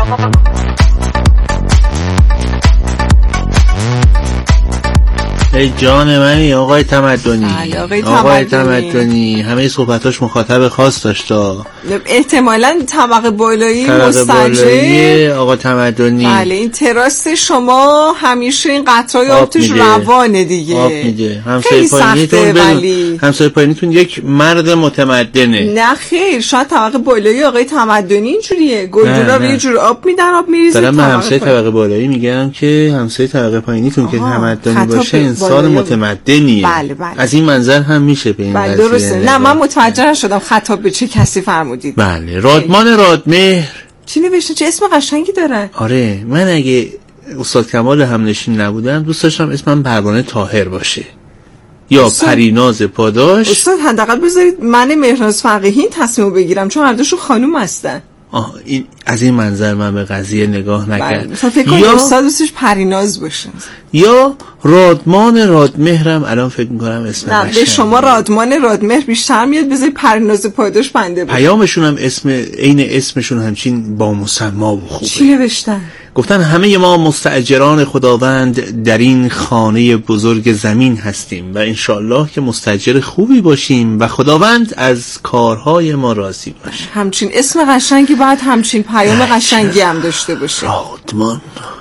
ای جان منی آقای تمدنی. آقای تمدنی همه صحبتاش مخاطب خاص داشتا، احتمالاً طبقه بالایی مستاجر آقا تمدنی. بله این تراس شما همیشه این قطرهای آب توش روانه دیگه، آب میده. خیلی سخته. ولی همسایه پایینیتون یک مرد متمدنه. نه خیر، شاید طبقه بالایی آقای تمدنی اینجوریه، گلدونا رو یه جور آب میدن، آب میریزه. دارم من همسایه طبقه بالایی میگم که همسایه طبقه پایینیتون که تمدنی باشه انسان متمدنیه. بله. از این منظر هم میشه به این قضیه درسته. نه من متوجه شدم خطاب به چه کسی فرمودید. بله رادمان رادمهر. چی نوشته؟ چه اسم قشنگی داره. آره من اگه استاد کمال همنشین نبودم دوست داشتم اسمم پروانه طاهر باشه یا پریناز پاداش. استاد حداقل بذارید من مهرناز فقیهی تصمیم بگیرم چون هر دوشون خانوم هستن. این از این منظر من به قضیه نگاه نکردم. فکر کنم استاد دوستش پریناز باشه یا رادمان رادمهرم الان فکر میکنم اسم نه به شما رادمان رادمهر بیشتر میاد، بذاری پریناز پاداش بنده بود. پیامشون هم اسم عین اسمشون همچین با مسما و خوبه. چی نوشتن؟ گفتن همه ما مستاجران خداوند در این خانه بزرگ زمین هستیم و انشالله که مستاجر خوبی باشیم و خداوند از کارهای ما راضی باشه. همچین اسم قشنگی باید همچین پیام قشنگی هم داشته باشه. رادمان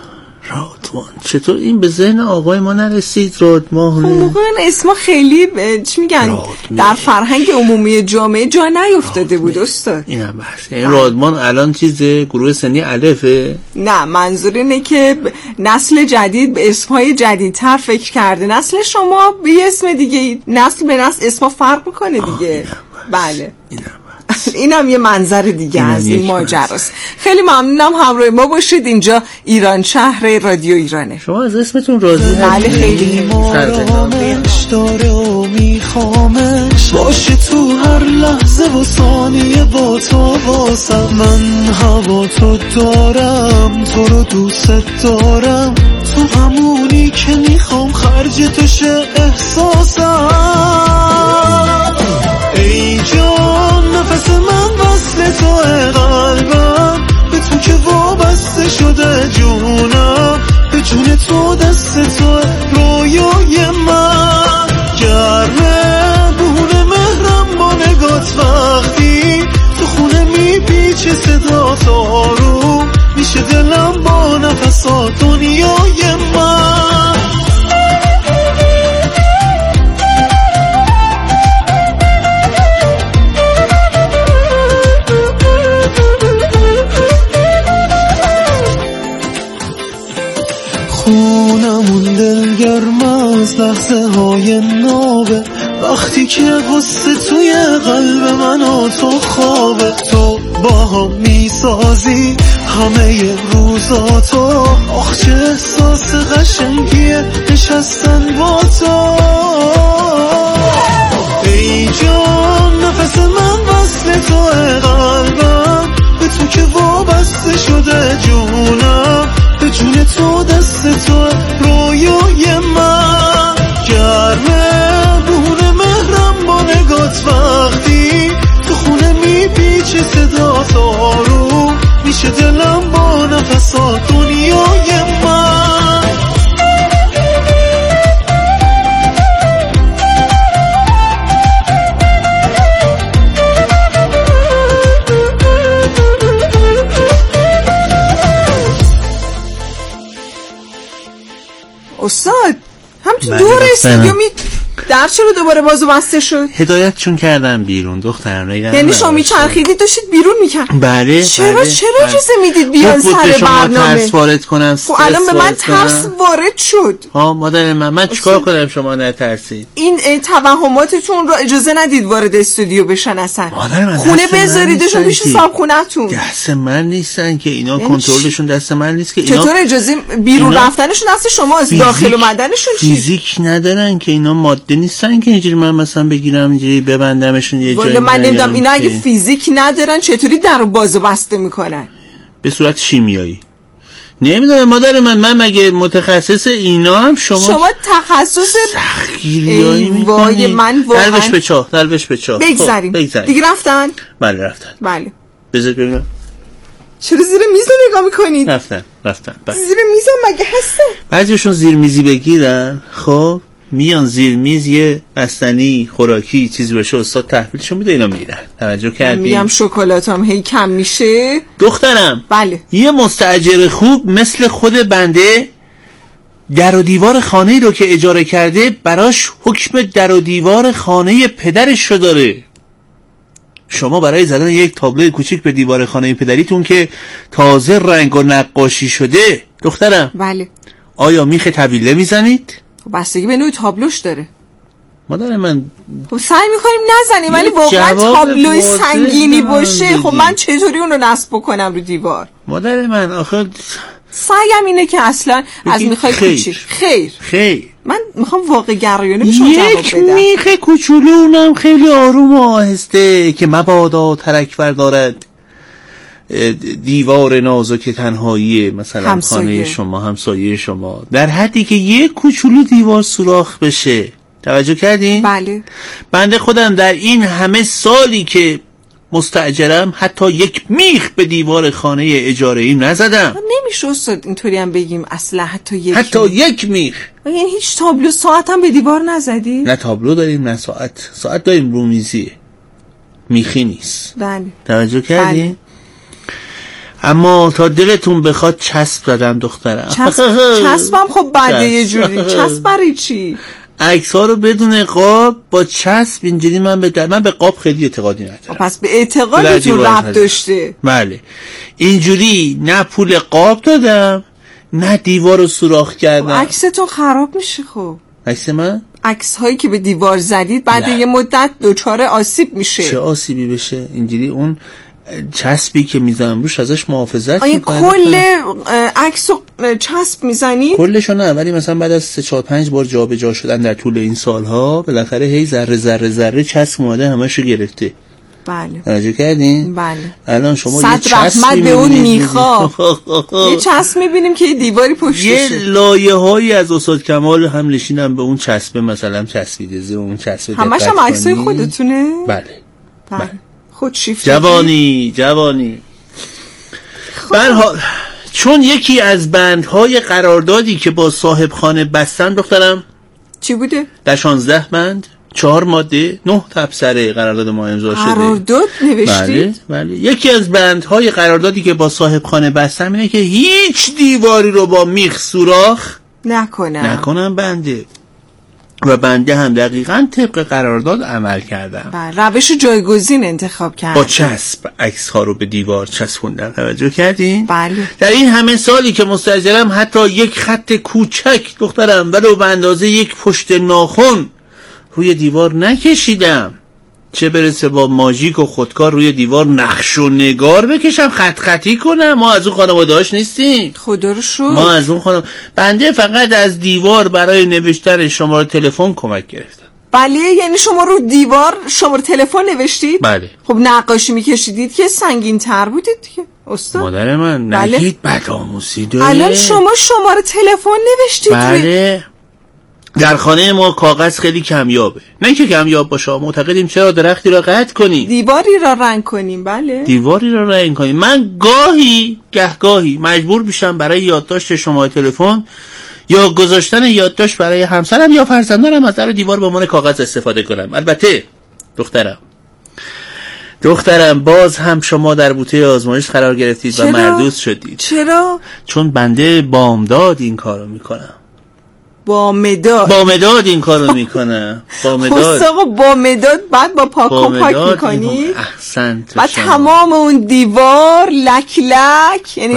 چطور این به ذهن آقای ما نرسید؟ رادمان موقع اسما خیلی چی میگن در فرهنگ عمومی جامعه جا نیفتاده بود استاد. اینم بحث. این رادمان الان چیز گروه سنی الفه؟ نه منظور اینه که نسل جدید به اسمهای جدیدتر فکر کرده. نسل شما به اسم دیگه، نسل به نسل اسما فرق میکنه دیگه. بله اینم یه منظر دیگه از این ماجراست. خیلی ممنونم همراه ما باشید. اینجا ایران شهر رادیو ایرانه. شما از اسمتون راضی بله خیلی داره و میخوامش باشه تو هر لحظه و ثانیه با تو واسم. من هوا تو دارم، تو رو دوست دارم، تو همونی که میخوام خرج تو شه احساسم. ای جان نفس من وصل تو قلبم، به تو که وابسته شده جونم، به جون تو دست تو رویای من گرمه بونه مهرم با نگات. وقتی تو خونه میپیچه صدا آروم میشه دلم با نفسات دنیای من. خونمون دلگرم از لحظه های نابه، وقتی که غصه توی قلب من و تو خوابه. تو با هم میسازی همه روزاتو، آخ چه احساس قشنگیه نشستن با تو. ای جان نفس من وصل تو قلبم، به تو که وابسته شده جونم، به جون تو دست تو رویای من گرمه بونه مهرم با نگات. وقتی تو خونه میپیچه صدا آروم میشه دلم با نفسات دنیای من. استاد همچون دور استودیو در چرا دوباره بازو بسته شد؟ هدایت چون کردم بیرون دخترم. یعنی شما میچرخیدید داشتید بیرون میکرد؟ بله. چرا اجازه میدید بیان سر برنامه؟ ترس وارد کنم. الان به من ترس وارد شد. مادر من چیکار کنم شما نترسید؟ این توهماتتون رو اجازه ندید وارد استودیو بشن اصلا. خونه بذاریدشون پیش صاحب خونه‌تون. دست من نیستن که اینا، کنترلشون دست من نیست که اینا. چطور اجازه بیرون رفتنشون دست شما از داخل اومدنشون چی؟ فیزیک ندارن که اینا، ماده نیستن که اینجوری من مثلا بگیرم اینجوری ببندمشون یه جایی. من نمیدونم اینا اگه فیزیک ندارن چطوری درو باز و بسته میکنن؟ به صورت شیمیایی. نمیدونم مادر من مگه متخصص اینا هم شما تخصص سختگیریایی میکنید؟ وای من واقعا دروش به چاه بگذاریم دیگه. رفتن؟ بله رفتن. بله بذار ببینم چرا زیر میز نگاه میکنید؟ رفتن زیر میزم مگه هستن؟ بعضیشون زیر میزی بگیرن، خب میان زیر میز یه بستنی خوراکی چیزی بشه استاد تحویلشون میده، اینا میرن. توجه کردی؟ میگم شکلاتام هی کم میشه. دخترم بله. یه مستاجر خوب مثل خود بنده در و دیوار خانه‌ای رو که اجاره کرده براش حکم در و دیوار خانه پدرش رو داره. شما برای زدن یک تابلو کوچیک به دیوار خانه پدریتون که تازه رنگ و نقاشی شده، دخترم بله، آیا میخ طویله میزنید؟ بستگی به نوع تابلوش داره. مادر من خب سعی میکنیم نزنیم، ولی واقعا تابلوی سنگینی باشه خب من چطوری اون رو نصب بکنم رو دیوار؟ مادر من آخه سعیم اینه که اصلا از میخوای کوچیک. خیر من میخوام واقع گرایانه بهشون جواب بدم. یک میخ کوچولو، اونم خیلی آروم و آهسته که مبادا ترک دارد دیوار نازک تنهایی مثلا خانه شما، همسایه شما، در حدی که یک کوچولو دیوار سوراخ بشه. توجه کردین؟ بله. بنده خودم در این همه سالی که مستاجرم حتی یک میخ به دیوار خانه اجاره ایم نزدم. نمیشه استاد اینطوری هم بگیم اصلا حتی یک میخ. یعنی هیچ تابلو ساعت هم به دیوار نزدی؟ نه تابلو داریم نه ساعت داریم رومیزیه، میخی نیست. بله. توجه کردی؟ بله. اما تا دلتون بخواد چسب زدم دخترم. چسبم خب بعده یه جوری. چسب برای چی؟ عکس ها رو بدون قاب با چسب اینجوری من به قاب خیلی اعتقادی ندارم. پس به اعتقادتون ربط داشته. بله. اینجوری نه پول قاب دادم نه دیوار رو سوراخ کردم. عکستون خراب میشه. خب عکس من؟ عکس هایی که به دیوار زدید بعد یه مدت دچار آسیب میشه. چه آسیبی بشه؟ اینجوری اون چسبی که میزنم روش ازش محافظت میکنم. کل عکسو چسب میزنی؟ کلشو نه، ولی مثلا بعد از 3-4-5 بار جابجا شدن در طول این سالها بالاخره هی ذره چسب اومده همشو گرفته. بله. توجه کردین؟ بله. الان شما یه چسب رحمت به اون میخوا. یه چسب میبینیم که یه دیواری پشتشه. یه لایه‌هایی از استاد کمال هم نشینم به اون چسب مثلا چسبیده زیر اون چسب. همش هم عکسای خودتونه؟ بله. خود شیفت جوانی برحال چون یکی از بندهای قراردادی که با صاحب خانه بستن دخترم چی بوده؟ در 16 بند 4 ماده 9 تبصره قرارداد ما امضا شده. قرارداد نوشتید؟ بله. یکی از بندهای قراردادی که با صاحب خانه بستن اینه که هیچ دیواری رو با میخ سوراخ نکنم بنده. و بنده هم دقیقاً طبق قرارداد عمل کردم. روش جایگزین انتخاب کردم. با چسب عکس ها رو به دیوار چسبوندم. توجه کردین؟ بله. در این همه سالی که مستاجرم حتی یک خط کوچک دخترم ولو به اندازه یک پشت ناخن روی دیوار نکشیدم، چه برسه با ماژیک و خودکار روی دیوار نقش و نگار بکشم خطی کنم. ما از اون خانواده‌اش نیستیم، خدا رو شکر. ما از اون بنده فقط از دیوار برای نوشتن شماره تلفن کمک گرفتم. بله. یعنی شما رو دیوار شماره تلفن نوشتید؟ بله. خب نقاشی میکشیدید که سنگین تر بودید دیگه استاد. مادر من نگید بدآموزی داره. الان شما شماره تلفن نوشتید؟ بله. در خانه ما کاغذ خیلی کمیابه، نه که کمیاب باشه، معتقدیم چرا درختی را قطع کنیم، دیواری را رنگ کنیم. بله. دیواری را رنگ کنیم. من گهگاهی مجبور میشم برای یادداشت شماره تلفن یا گذاشتن یادداشت برای همسرم یا فرزندانم از در دیوار به عنوان کاغذ استفاده کنم. البته دخترم باز هم شما در بوته آزمایش قرار گرفتید و مردود شدید. چرا؟ چون بنده بامداد این کارو میکنم. با مداد این کارو میکنه. با مداد بعد با پاک میکنی. احسنت. بعد تمام اون دیوار لک یعنی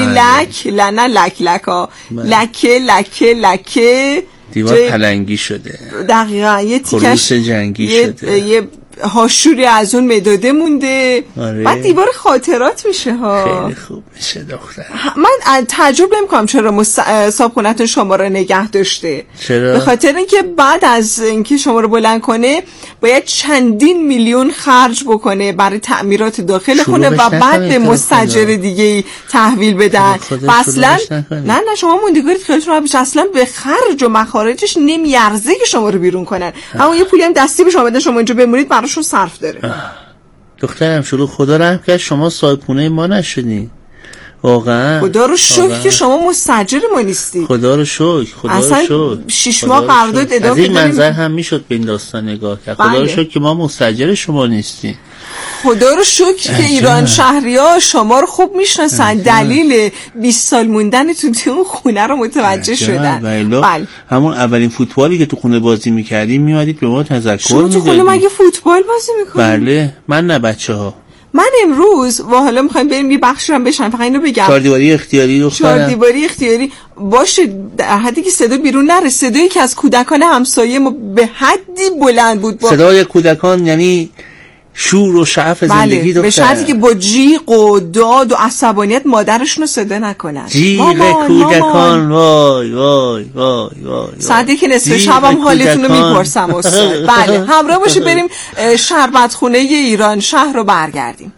لکه دیوار پلنگی شده. دقیقاً. یه تیکش جنگی شده. یه هاشوری از اون مداده مونده. بعد دیوار خاطرات میشه ها. خیلی خوب میشه دختر. من تعجب نمی‌کنم چرا صاحبخونه‌تون شما رو نگه داشته. چرا؟ به خاطر اینکه بعد از اینکه شما رو بلند کنه باید چندین میلیون خرج بکنه برای تعمیرات داخل خونه و بعد به مستاجر دیگه تحویل بدن. اصلا نه شما موندگاریت خیلیتون رو بشه، اصلا به خرج و مخارجش نمیارزه که شما رو بیرون کنن. اما یه پولی هم دستی به شما بدن شما اینجا بمونید براشون صرف داره. دخترم شروع خدا رحم کرد شما صاحب خونه ما نشدین واقعا خدا رو شکر که شما مستاجر ما نیستی. خدا رو شکر، خدا رو شکر. 6 ماه قرارداد ادامه از این منظر هم میشد به این داستان نگاه کرد. خدا رو شکر که ما مستاجر شما نیستیم. خدا رو شکر که ایران شهری‌ها شما رو خوب میشناسن. دلیل 20 سال موندنتون تو اون خونه رو متوجه شدن. بله. همون اولین فوتبالی که تو خونه بازی می‌کردیم میادید به ما تذکر می‌دادید. شما تو خونه مگه فوتبال بازی می‌کنید؟ بله، من نه بچه‌ها. من امروز و حالا میخوایم بریم یه بخشی هم بشن، فقط اینو بگم. 4 دیواری اختیاری رو 4 دیواری اختیاری باشه، در حدی که صدا بیرون نره. صدایی که از کودکان همسایه ما به حدی بلند بود. صدای کودکان یعنی شور و شعف زندگی دختر. به شرطی که با جیغ و داد و عصبانیت مادرشون رو صدا نکنن. جیغ کودکان، وای وای وای وای. ساعتی که نصف شبم حالتون رو میپرسم استاد. بله، همراه باشه بریم شربت خونه ایران شهر رو برگردیم.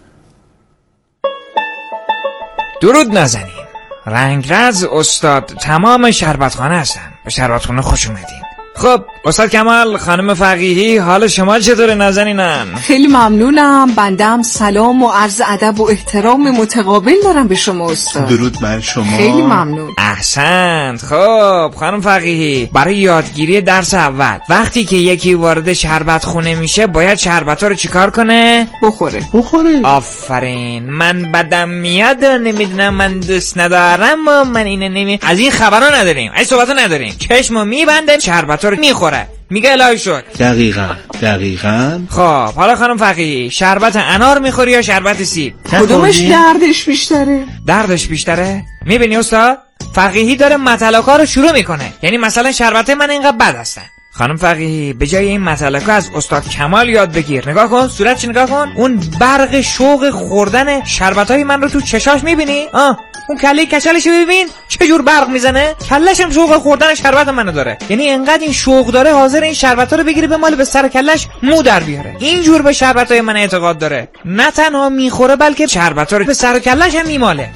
درود نازنین، رنگرز استاد تمام شربتخانه هستم. به شربتخانه خوش اومدین. خب استاد کمال، خانم فقیهی، حال شما چطوره نازنینم؟ خیلی ممنونم. بنده هم سلام و عرض ادب و احترام متقابل دارم به شما استاد. درود بر شما. خیلی ممنون. احسنت. خب خانم فقیهی، برای یادگیری درس اول، وقتی که یکی وارد شربت خونه میشه باید شربت ها رو چیکار کنه؟ بخوره. آفرین. من بدم میاد نمیدونم، من دوست ندارم و من اینه از این خبرها نداریم، این صحبت نداریم. چشمو میبنده شربت ها رو میخوره، میگه الهی شکر. دقیقاً. خب حالا خانم فقیهی، شربت انار میخوری یا شربت سیب؟ کدومش دردش بیشتره؟ دردش بیشتره؟ میبینی استاد؟ فقیهی داره مطلقا رو شروع میکنه. یعنی مثلا شربت من اینقدر بد هستن. خانم فقیهی، به جای این مطلقا از استاد کمال یاد بگیر. نگاه کن، صورتش نگاه کن. اون برق شوق خوردن شربتای من رو تو چشاش میبینی؟ اون کله کچلش رو ببین چه جور برق میزنه. کله‌ش هم شوق خوردن شربت منو داره. یعنی انقدر این شوق داره حاضر این شربتا رو بگیره بماله به سر کله‌ش مو در بیاره. اینجور به شربتای من اعتقاد داره. نه تنها میخوره بلکه شربتا رو به سر کله‌ش هم میماله.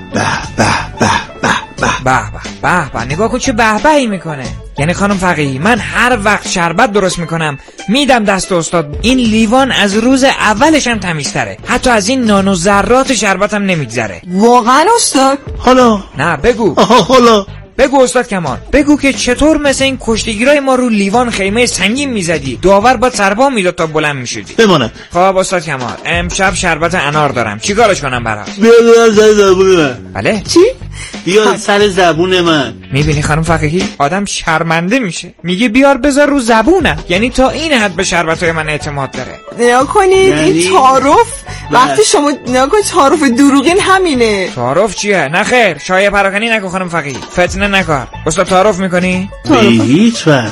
به نگاه کن چه بهبهی میکنه. یعنی خانم فقیهی، من هر وقت شربت درست میکنم میدم دست استاد. این لیوان از روز اولش هم تمیزتره، حتی از این نانو ذرات شربتم نمیگذره. واقعا استاد؟ حالا نه بگو. حالا بگو استاد کمال، بگو که چطور مثل این کشتیگیرای ما رو لیوان خیمه سنگین میزدی، داور با سربا میداد تا بلند میشدی. بماند. خب استاد کمال، امشب شربت انار دارم، چیکارش کنم برات؟ بیار سر زبون من. بله؟ چی؟ بیار سر زبون من. میبینی خانم فقیهی، آدم شرمنده میشه، میگه بیار بذار رو زبونم. یعنی تا این حد به شربتای من اعتماد داره. نگاه کنید این تعارف. وقتی شما نگاه کنید تعارف دروغین همینه. تعارف چیه؟ نخیر، شایعه پراکنی نکن خانم فقیهی، فتنه نکن. استاد تعارف میکنی؟ به هیچ وجه.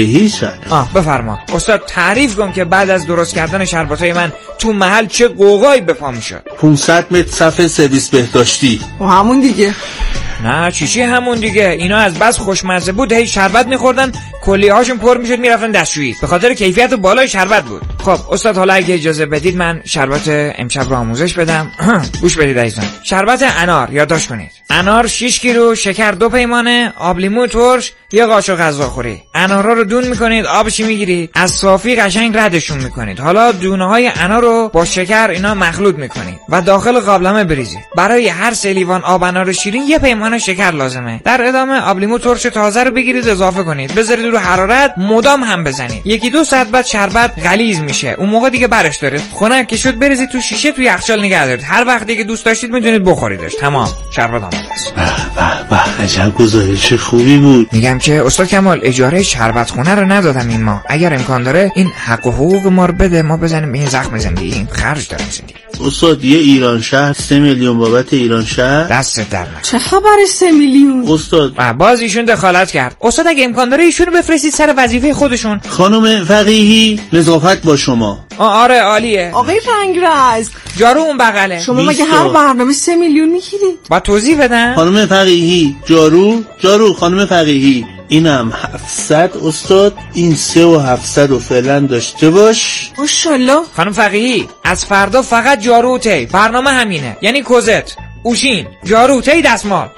بفرما استاد، تعریف کن که بعد از درست کردن شربتای من تو محل چه قوقایی به پا میشد. 500 متر صف سرویس بهداشتی. و همون دیگه. نه چیچی همون دیگه. اینا از بس خوشمزه بود هی شربت میخوردن، کلیه هاشون پر میشد میرفتن دستشویی، به خاطر کیفیت بالای شربت بود. خب استاد، حالا اگه اجازه بدید من شربت امشب رو آموزش بدم. گوش بدید عزیزان. شربت انار، یادداشت کنید. انار 6 کیلو، شکر 2 پیمانه، آب لیمو ترش، یه قاشق غذاخوری. انارا رو دون میکنید، آبش میگیرید، از صافی قشنگ ردشون میکنید. حالا دونه های انار رو با شکر اینا مخلوط میکنید و داخل قابلمه بریزید. برای هر 3 لیوان آب انار شیرین 1 پیمانه شکر لازمه. در ادامه آب لیمو ترش تازه رو بگیرید اضافه کنید، بذارید رو حرارت، مدام هم بزنید. 1-2 ساعت بعد شربت غلیظ میشه. اون موقع دیگه برش دارید، خنک که شد بریزید تو شیشه، تو یخچال نگه دارید. هر وقتی که دوست داشتید میتونید بخوریدش. تمام، شربت آماده است. به عجب گزارش خوبی بود. میگم که استاد کمال، اجاره شربت خونه رو ندادم این ماه. اگر امکان داره این حق و حقوق ما رو بده، ما بزنیم به این زخم زندگی. این خرج داریم زندگی. استاد، یه ایران شهر 3 میلیون بابت ایران شهر. دست در نکنه. چه خبر 3 میلیون؟ استاد باز ایشون دخالت کرد. استاد اگه امکان داره ایشونو بفرستید سر وظیفه خودشون. خانم فقیهی، نظافت با شما. آره عالیه. آقای رنگرز، جارو اون بغله. شما مگه هر برنامه 3 میلیون میگیرید؟ با توضیح بدم. خانم فقیهی، جارو خانم فقیهی، اینم 700 استاد، این 3 و 700 رو فعلا داشته باش. ماشاءالله. خانم فقیهی، از فردا فقط جارو و تی. برنامه همینه، یعنی کوزت، اوشین، جارو، تی، دستمال.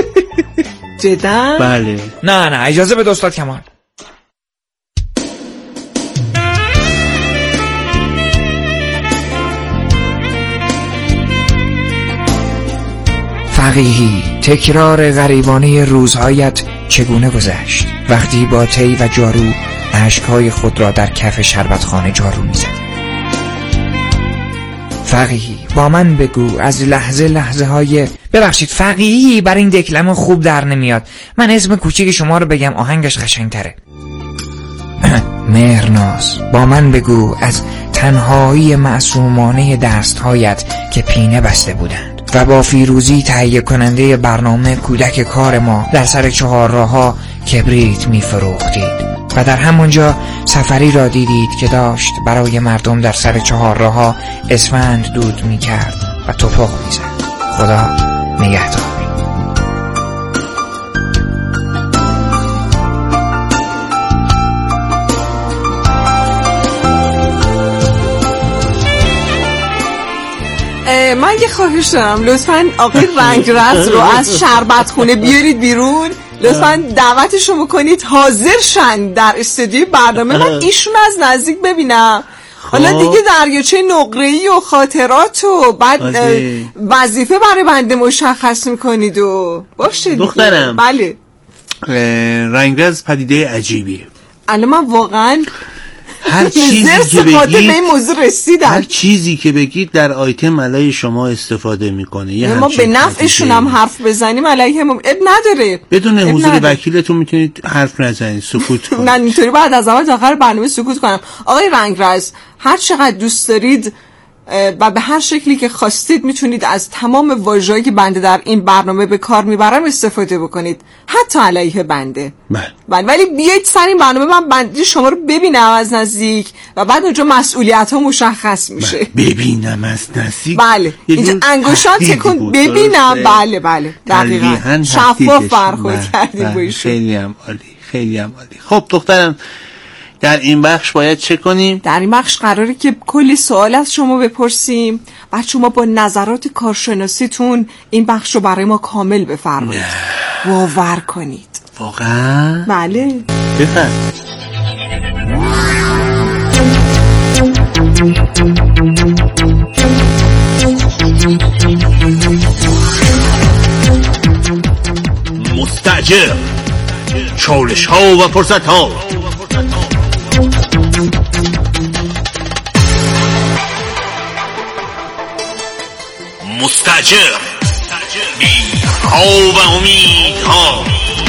جدا؟ بله. نه اجازه بده استاد کمال. فقیهی، تکرار غریبانه روزهایت چگونه گذشت وقتی با تی و جارو اشکهای خود را در کف شربتخانه جارو می‌زد؟ فقیهی، با من بگو از لحظه های ببخشید فقیهی، بر این دکلمه خوب در نمیاد. من اسم کوچیک شما رو بگم، آهنگش قشنگ‌تره. مهرناز، با من بگو از تنهایی معصومانه دستهایت که پینه بسته بودند و با فیروزی تهیه کننده برنامه کودک کار ما در سر چهارراه‌ها کبریت می‌فروختید و در همونجا سفری را دیدید که داشت برای مردم در سر چهارراه‌ها اسفند دود می‌کرد و توپق می‌زد. خدا نگهدار. من یه خواهش دارم، لطفاً آقای رنگرز رو از شربت خونه بیارید بیرون، لطفاً دعوتشو بکنید حاضر شن در استودیوی برنامه، من ایشون از نزدیک ببینم. حالا دیگه دریاچه نقره‌ای و خاطرات و بعد وظیفه برای بنده مشخص میکنید و باشه دخترم. بله رنگرز پدیده عجیبیه. الان من واقعاً هر چیزی که بگید به این موضوع رسیدم، هر چیزی که بگید در آیتم علیه شما استفاده میکنه. ما به نفعشون هم حرف بزنیم علیه هم نداره. بدون حضور وکیلتون میتونید حرف نزنید، سکوت کنید. نه اینطوری بعد از اول تا آخر برنامه سکوت کنم. آقای رنگرز، هر چقدر دوست دارید و به هر شکلی که خواستید میتونید از تمام واژه‌ای که بنده در این برنامه به کار میبرم استفاده بکنید، حتی علیه بنده. بله، ولی بیایید سر این برنامه من بنده شما رو ببینم از نزدیک و بعد اونجا مسئولیت‌ها مشخص میشه. ببینم از نزدیک؟ بله، اینجا انگشتان تکون ببینم. بله دقیقاً شفاف برخورد کردیم با ایشون. خیلی هم عالی، خیلی هم عالی. خب دخترم، در این بخش باید چه کنیم؟ در این بخش قراره که کلی سوال از شما بپرسیم، بعد شما با نظرات کارشناسیتون این بخش رو برای ما کامل بفرمایید، باور کنید. واقعا؟ بله. بفرم. مستأجر، چالش ها و فرصت ها. مستأجر، بی‌ها و امیدها.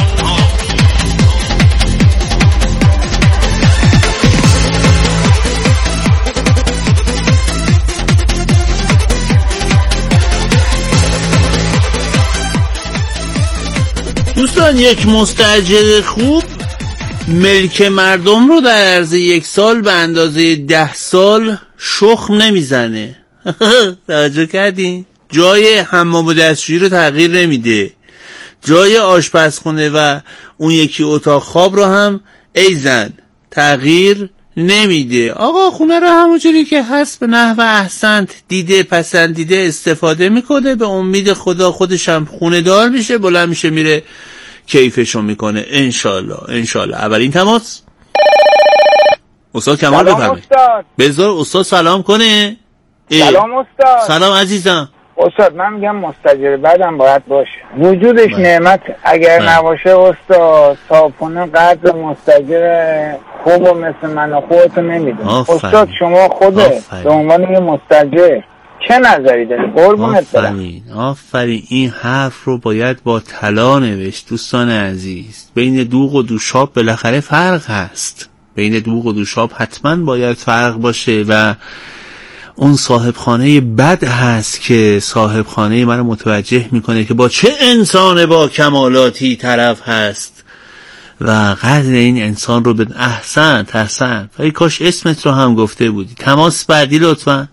دوستان، یک مستأجر خوب ملک مردم رو در عرض 1 سال به اندازه 10 سال شخم نمیزنه. توجه کردین؟ جای حمام و دستشویی رو تغییر نمیده، جای آشپزخونه و اون یکی اتاق خواب رو هم ایزن تغییر نمیده. آقا خونه رو همونجوری که هست به نحو احسنت دیده پسندیده استفاده میکنه، به امید خدا خودش هم خونه دار میشه، بلند میشه میره کیفشو میکنه. انشالله. اولین تماس استاد کمال بفرمایید. بذار استاد سلام کنه. سلام استاد. سلام عزیزم. استاد من میگم مستاجر بعدم باید باشه، وجودش نعمت، اگر نباشه استاد صاحبخونه قدر مستاجر خوب و مثل من و خودتو نمیدونه. استاد شما خوده به عنوان یه مستاجر چه نظری داری؟ قربونت برم. آفرین. این حرف رو باید با طلا نوشت دوستان عزیز. بین دوغ و دوشاب بالاخره فرق هست، بین دوغ و دوشاب حتما باید فرق باشه و اون صاحب خانه بد هست که صاحب خانه من رو متوجه میکنه که با چه انسان با کمالاتی طرف هست و قدر این انسان رو به احسن ولی کاش اسمت رو هم گفته بودی. تماس بعدی لطفا.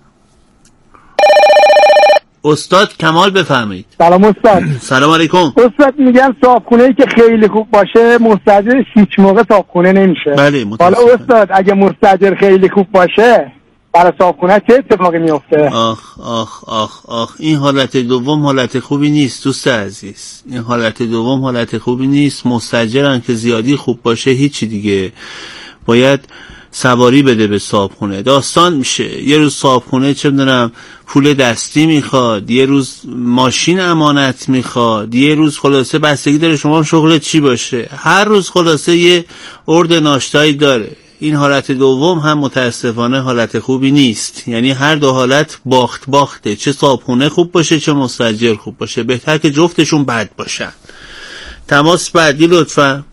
استاد کمال بفرمایید. سلام استاد. سلام علیکم. استاد میگم صاحبخونه‌ای که خیلی خوب باشه مستاجر هیچ موقع صاحبخونه نمیشه. بله حالا استاد اگه مستاجر خیلی خوب باشه برای صاحبخونه چه اتفاقی میفته؟ آخ این حالت دوم حالت خوبی نیست دوست عزیز. این حالت دوم حالت خوبی نیست. مستاجرن که زیادی خوب باشه هیچی دیگه. باید سواری بده به صاحبخونه. داستان میشه یه روز صاحبخونه چه میدونم پول دستی میخواد، یه روز ماشین امانت میخواد، یه روز خلاصه بستگی داره شما شغل چی باشه، هر روز خلاصه یه ارد ناشتایی داره. این حالت دوم هم متاسفانه حالت خوبی نیست، یعنی هر دو حالت باخت باخته، چه صاحبخونه خوب باشه چه مستاجر خوب باشه، بهتر که جفتشون بد باشن. تماس بعدی لطفا.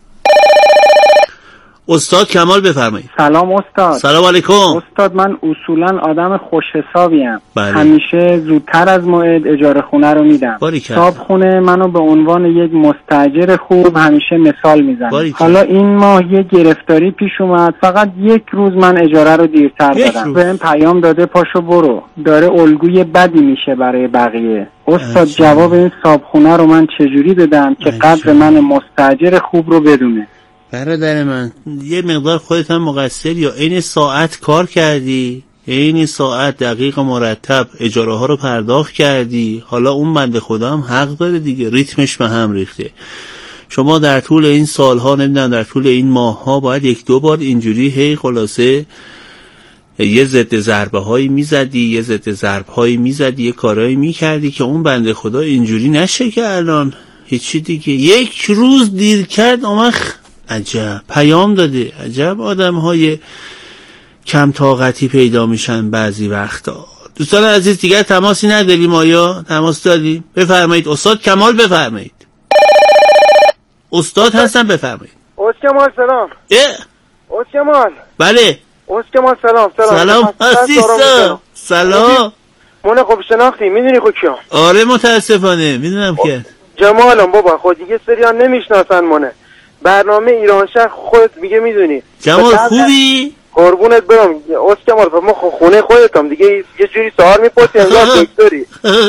استاد کمال بفرمایید. سلام استاد. سلام علیکم. استاد من اصولا آدم خوش حسابیم. بله. همیشه زودتر از موعد اجاره خونه رو میدم. صاحب خونه منو به عنوان یک مستاجر خوب همیشه مثال میزنه. حالا این ماه یه گرفتاری پیش اومد، فقط یک روز من اجاره رو دیرتر دادم. بهم پیام داده پاشو برو، داره الگوی بدی میشه برای بقیه. استاد جواب این صاحب خونه رو من چجوری بدم که قدر من مستاجر خوب رو بدونه؟ برادر من یه مقدار خودت هم مقصر، یا این ساعت کار کردی، این ساعت دقیق مرتب اجاره ها رو پرداخت کردی، حالا اون بنده خدا هم حق داره دیگه، ریتمش به هم ریخته. شما در طول این سالها نمیدونم در طول این ماهها باید یک دو بار اینجوری هی خلاصه یه ضد ضربه هایی میزدی، یه ضد ضربه هایی میزدی، یه کارهایی میکردی که اون بنده خدا اینجوری نشه که الان هیچی دیگه. یک روز دیر کرد عجب پیام داده. عجب آدم های کم طاقتی پیدا میشن بعضی وقتا. دوستان عزیز دیگر تماسی نداریم آیا؟ تماس داریم؟ بفرمایید استاد کمال بفرمایید. استاد هستم بفرمایید. استاد کمال سلام. استاد کمال. بله. استاد کمال سلام. سلام عزیزم. سلام. من خوب شناختی میدونی خود کیم؟ آره متاسفانه میدونم که جمالم بابا، خود دیگه سریان نمیشناسن منه. برنامه ایران شهر خودت میگه میدونی. جمال خوبی؟ قربونت برم استاد کمال، ما خونه خودتم دیگه، یه جوری سوال میپرسی انگار دکتری.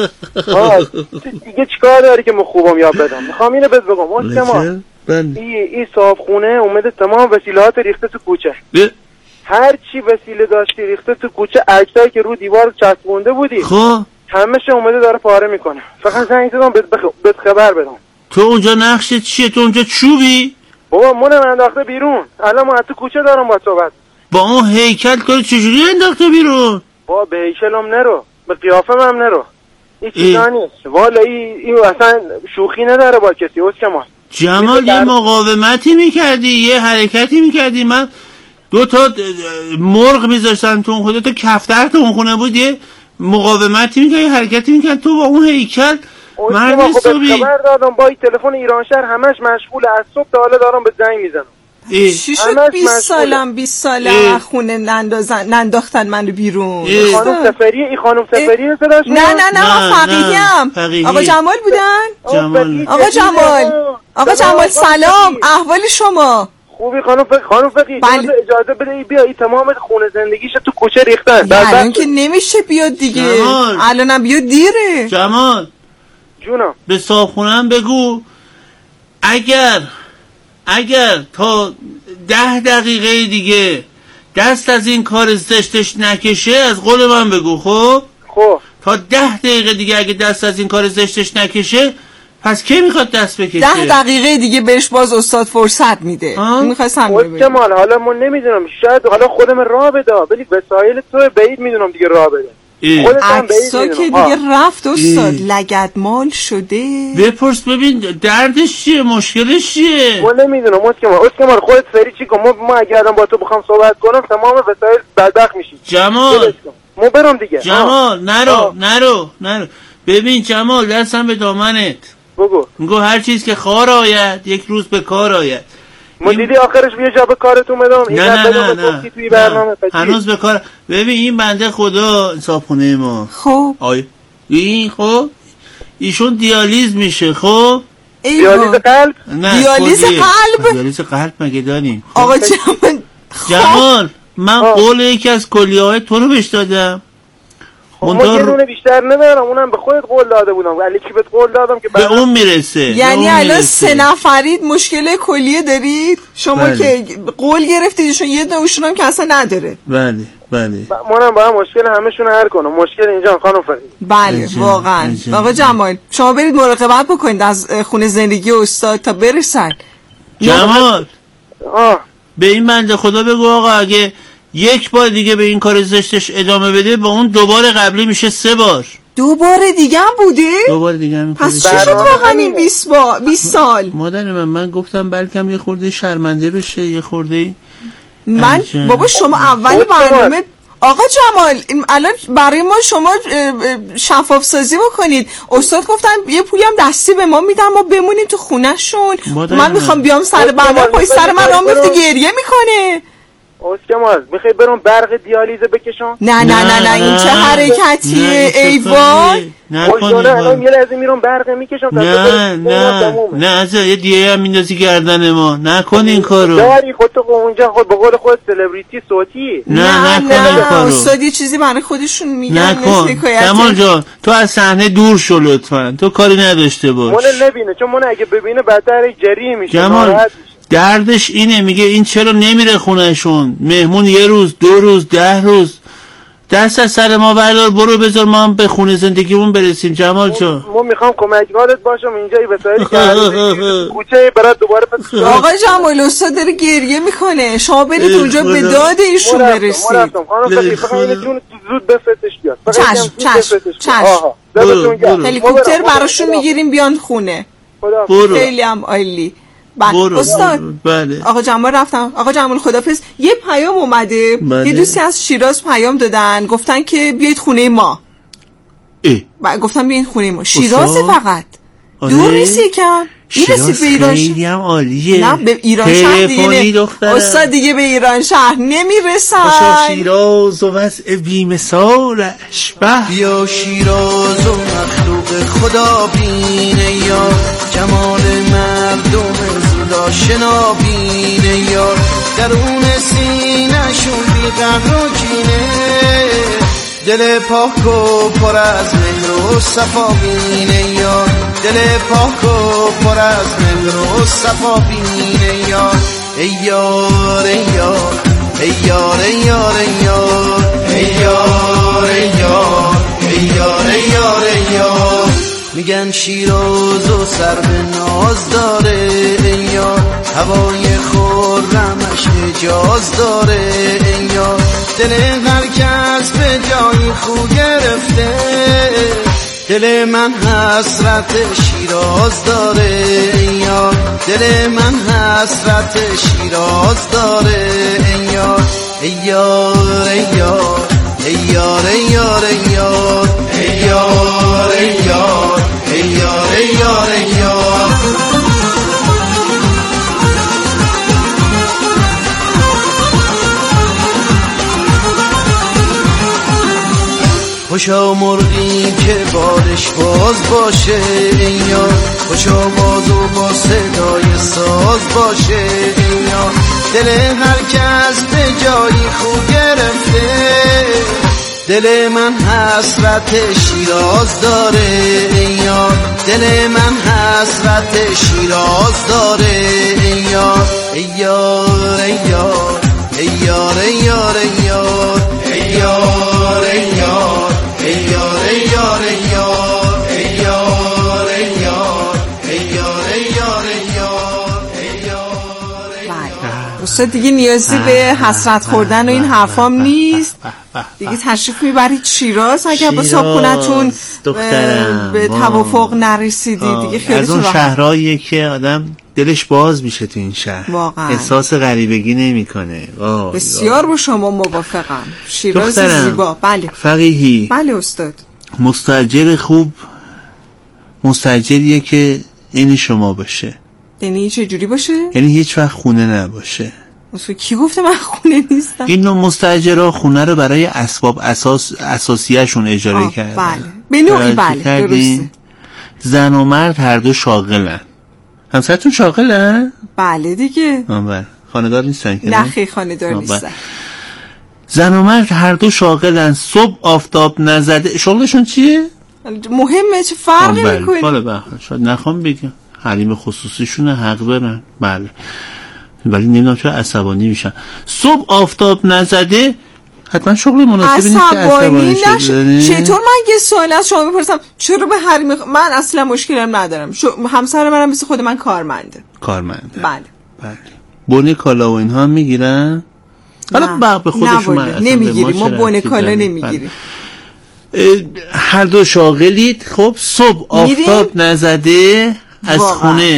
دیگه چیکار داری که من خوبم یاد بدم؟ میخوام اینو بهت بگم استاد کمال، این صاحب خونه اومده تمام وسیلهات ریخته تو کوچه. هر چی وسیله داشتی ریخته تو کوچه، عکسایی که رو دیوار چسبونده بودی خب همه‌ش اومده داره پاره میکنه. فقط زنگ زدم بهت خبر بدم. تو اونجا نقشت چیه؟ تو اونجا چوبی؟ بابا منم انداخته بیرون، الان من تو کوچه دارم با صحبت. با اون هیکل کار چجوری انداخته بیرون؟ با به هیکلم نرو، به قیافم هم نرو، این چیزا نیست والا. این اصلا شوخی نداره با کسی. استاد کمال جمال یه مقاومتی میکردی، یه حرکتی میکردی، من 2 تا مرغ میذاشتن تو اون خونه، تو کفتر تو اون خونه بود، یه مقاومتی میکردی، حرکتی میکرد، تو با اون هیکل مرد صبحی. خبر دادم با این تلفن ایران شهر همش مشغول، از صبح تا حالا دارم به زنگ میزنم. چی شد 20 سالم خونه ننداختن منو بیرون؟ خانم سفری، این خانم سفری صداش؟ نه فقیهیم. آقا جمال بودن؟ آقا جمال سلام، احوال شما؟ خوبی خانم فقیه؟ اجازه بده ای بیا، این تمام خونه زندگیش تو کوچه ریختن. الان که نمیشه بیاد دیگه، الانم بیاد دیره. جمال جونم به صاحبخونه‌ام بگو اگر تا 10 دقیقه دیگه دست از این کار زشتش نکشه از قول من بگو. خب تا 10 دقیقه دیگه اگه دست از این کار زشتش نکشه پس کی میخواد دست بکشه؟ 10 دقیقه دیگه بهش باز استاد فرصت میده. میخواستم بگم حالا من نمیدونم، شاید حالا خودم راه بده، ولی وسایل تو بعید میدونم دیگه راه بده. عکسا که دیگه رفت استاد، لگدمال شده. بپرس ببین دردش چیه، مشکلش چیه. من نمیدونم استاد کمال خودت سری چی کن، ما اگه الان با تو بخوام صحبت کنم تمام وسایل بدبخت میشی. جمال ما برم دیگه. جمال نرو ببین جمال دستم به دامنت. بگو هر چیز که خار آید یک روز به کار آید. ما دیدی آخرش یه جا به کارت اومدم. نه هنوز به کار. ببین این بنده خدا صاحبخونه ما خب این خب ایشون دیالیز میشه. خب دیالیز قلب؟ نه دیالیز قلب مگه داریم؟ آقا جمال من قول یکی از کلیه‌های تو رو بهش دادم. ما یه دونه بیشتر ندارم، اونم به خودت قول داده بودم، ولی کی بهت قول دادم که به اون میرسه. یعنی الان 3 نفرید مشکل کلیه دارید شما که قول گرفتیدشون، یه دونشون هم که اصلا نداره. بله منم با هم مشکل همشون حل کنم. مشکل اینجا خانم فرید. بله واقعا. آقا جمال شما برید مراقبت بکنید از خونه زندگی استاد تا برسن. جمال به این بنده خدا بگو آقا اگه یک بار دیگه به این کار زشتش ادامه بده با اون دوباره قبلی میشه 3 بار. دوباره دیگه هم بوده؟ دوباره دیگه هم. پس چی شد واقعا این 20 سال؟ مادر من گفتم بلکم یه خورده شرمنده بشه، یه خورده. من بابا شما اول برنامه آقا جمال الان برای ما شما شفاف سازی بکنید. استاد گفتن یه پولی هم دستی به ما میدن ما بمونیم تو خونه شون. من میخوام بیام سر برنامه پای سر من راه میفته گریه میکنه. اسکمال میخوای برام برق دیالیزه بکشم؟ نه این چه حرکتیه ایوان؟ الان یه لحظه میرم برق میکشم. نه از یه دیگه هم میندازی گردن ما. نکن این کارو. داری خودت اونجا خود به قول خود سلبریتی صوتی. نه این کارو. استاد یه چیزی برای خودشون میگن. نکن کمال جان تو از صحنه دور شو لطفا. تو کاری نداشته باش. من نبینه چون من اگه ببینه بدتر جریمه میشه. کمال دردش اینه میگه این چرا نمیره خونهشون، مهمون 1 روز 2 روز 10 روز دست از سر ما بردار برو بذار ما هم به خونه زندگیمون برسیم. جمال جان من میخوام کمکگارت باشم اینجایی وسایلی که کوچه برات دوباره آقا جمال استاد داره گریه میکنه شما برید اونجا به داد ایشون برسید. مرفتم خانم فقط جون زود بفرستش بیاد. چشم هلیکوپتر براشون میگیریم بیان خونه. خیلی هم عالی. استاد بله. آقا جمال رفتم. آقا جمال خدافظ. یه پیام اومده یه دوستی از شیراز پیام دادن گفتن که بیایید خونه ما. گفتم بیایید خونه ما. شیراز فقط دور نیستی کم میرسید به ایران خیلی هم عالیه. نه به ایران شهر دیگه استاد دیگه به ایران شهر نمیرسن. شیراز و وضع بی‌مثالش بیا شیراز و مخلوق خدا بینه یا جمال مردم زودا بینه یا درون سینه شون بی قدر و کینه دل پاک و پر از مهر و صفا بینه یا دل پاک و پر از مهر و صفا بینه یا ای یار ای یار ای یار ای یار ای یار ای یار ای یار ای یار ای یار ای یار میگن شیراز و سر به ناز داره ای یار هوای خرمش اجاز داره ای یار دل هر کس به جای خو گرفته دل من حسرت شیراز داره ای یار دل من حسرت شیراز داره ای یار ای یار ای یار ای یار ای یار ای یار ای یار ای یار ای یار ای یار ای یار خوشا مرغی که بادش باز باشه ای یار خوشا باز و با صدای ساز باشه ای یار دل هر کس به جایی خو گرفته دل من حسرت شیراز داره ای یار دل من حسرت شیراز داره ای یار ای یار ای یار ای یار ای یار ای یار ای یار ای یار ای یار ای یار ای یار ای یار ای یار ای یار ای یار ای یار ای یار استاد دیگه نیازی به حسرت خوردن و این حرفام نیست دیگه تشریف میبرید شیراز اگر با صاحبخونتون به توافق نرسیدید دیگه خیلی از اون شهرهاییه که آدم دلش باز میشه تو این شهر واقعا احساس غریبگی نمیکنه. بسیار با شما موافقم. شیراز زیبا. بله فقیهی. بله استاد. مستاجر خوب مستاجریه که این شما باشه. یعنی چه جوری باشه؟ یعنی هیچ وقت خونه نباشه. اصلا کی گفته من خونه نیستم؟ این نوع مستاجرها خونه رو برای اسباب اساسیه شون اجاره کردن. بله به نوعی بله درسته. زن و مرد هر دو شاغلن. همسرتون شاغلن؟ بله دیگه. بله. خانه‌دار نیستن که؟ نه خیلی خانه‌دار نیستن. زن و مرد هر دو شاغلن. صبح آفتاب نزده. شغلشون چیه؟ مهمه چه فرقی میکنه؟ بله شاید نخوام بگم حریم خصوصیشون حق برن. بله ولی نمیدونم چرا عصبانی میشن. صبح آفتاب نزده حتما شغل مناسبی نیست که عصبانی نشه. چطور من یه سوال از شما میپرسم چرا به حریم من اصلا مشکلم ندارم. همسر منم مثل خود من کارمنده. بله بونه کالا و اینها میگیرن؟ حالا به خودشون نمیگیریم، ما بونه کالا نمیگیریم. هر دو شاغلید. خب صبح آفتاب نزده از خونه